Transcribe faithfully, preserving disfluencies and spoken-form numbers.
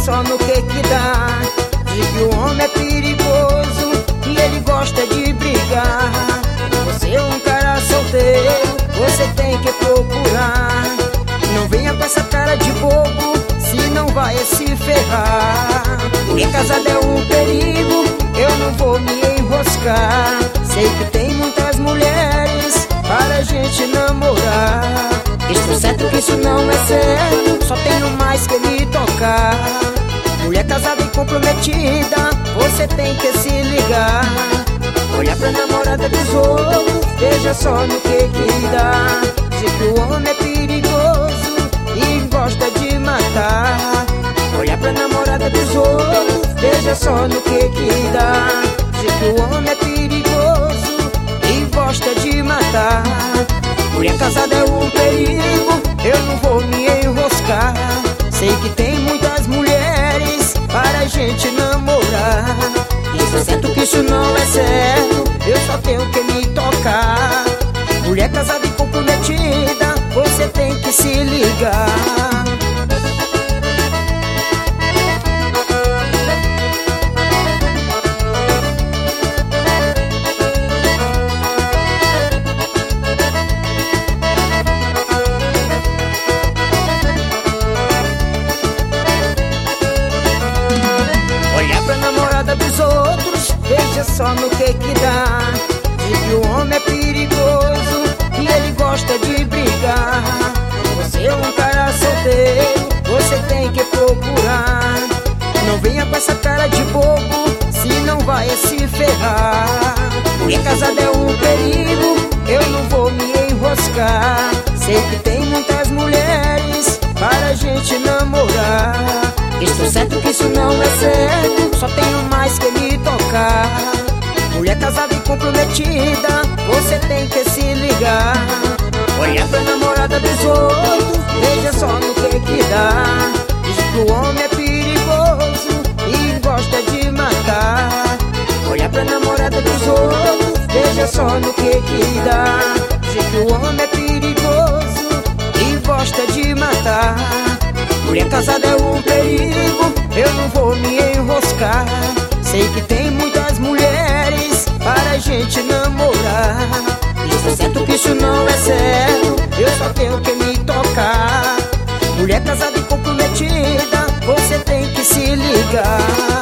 só no que que dá. Diz que o homem é perigoso e ele gosta de brigar. Você é um cara solteiro, você tem que procurar. Não venha com essa cara de bobo, senão vai se ferrar. Porque casado é um perigo, eu não vou me enroscar. Sei que tem muitas mulheres para a gente namorar. Estou certo que isso não é certo, só tenho mais que me tocar. Mulher casada e comprometida, você tem que se ligar. Olhar pra namorada dos outros, veja só no que que dá. Diz que o homem é perigoso e gosta de matar. Olhar pra namorada dos outros, veja só no que que dá. Diz que o homem é perigoso e gosta de matar. Mulher casada é um perigo, eu não vou me enroscar. Sei que tem muitas mulheres para a gente namorar. Estou certo que isso não é certo, eu só tenho que me tocar. Mulher casada e comprometida, você tem que se ligar. Olhar pra namorada dos outros, veja só no que que dá. Diz que o homem é perigoso e ele gosta de brigar. Você é um cara solteiro, você tem que procurar. Não venha com essa cara de bobo, senão vai se ferrar. Mulher casada é um perigo, eu não vou me enroscar. Sei que tem muitas mulheres para a gente namorar. Estou certo que isso não é certo, só tenho mais que me tocar. Mulher casada e comprometida, você tem que se ligar. Olhar pra namorada dos outros, veja só no que que dá. Diz que o homem é perigoso e gosta de matar. Olhar pra namorada dos outros, veja só no que que dá. Diz que o homem é perigoso e gosta de matar. Mulher casada é um perigo, eu não vou me enroscar. Sei que tem muitas mulheres para a gente namorar. Estou certo que isso não é certo, eu só tenho que me tocar. Mulher casada e comprometida, você tem que se ligar.